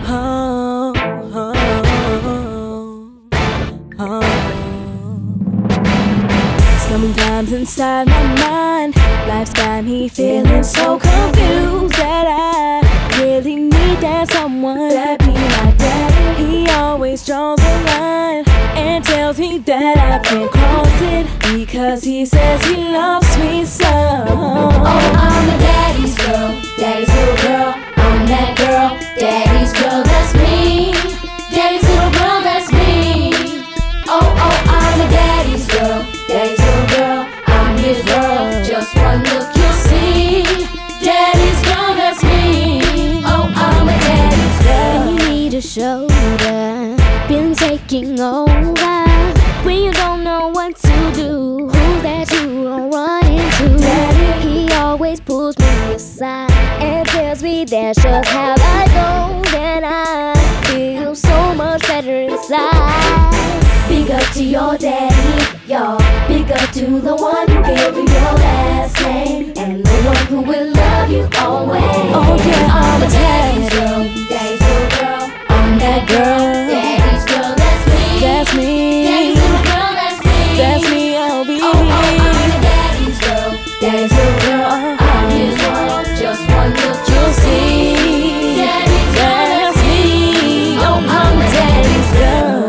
Oh, oh, oh, oh. Sometimes inside my mind, life's got me feeling so confused that I really need that someone that be my daddy. He always draws a line and tells me that I can't cross it because he says he loves me so. Oh, I'm a daddy's girl, daddy's little girl. I'm that girl, daddy's girl, that's me. Daddy's little girl, that's me. Oh, I'm a daddy's girl, daddy's little girl. I'm his girl, just one look you'll see. Daddy's girl, that's me. Oh, I'm a daddy's girl. When you need a shoulder, been taking over. When you don't know what to do, who that you are running to? Daddy, he always pulls me aside and tells me that's just how I go. Then I feel so much better inside. Big up to your daddy, y'all. Big up to the one who gave you your last name and the one who will love you always. Oh yeah, I'm a daddy's daddy. girl, daddy's little girl. I'm that girl, daddy's girl, that's me. That's me. Daddy's little girl, that's me. That's me, I'll be. Oh, I'm a daddy's girl, daddy's little girl. I'm his one, just one look you'll see. Daddy's girl, that's me. Oh, I'm a daddy's girl.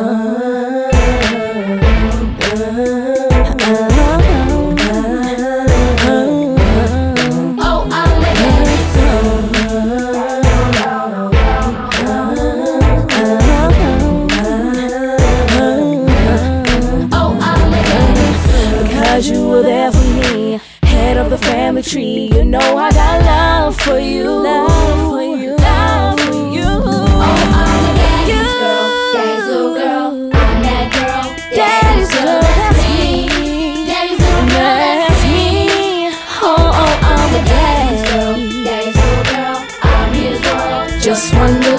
You were there for me, head of the family tree. You know I got love for you, love for you, love for you. Oh, I'm a daddy's girl, daddy's little girl. I'm that girl, daddy's girl, that's me. Daddy's little girl, that's me. Oh, I'm a daddy's girl, daddy's little girl. I'm his one, just one look.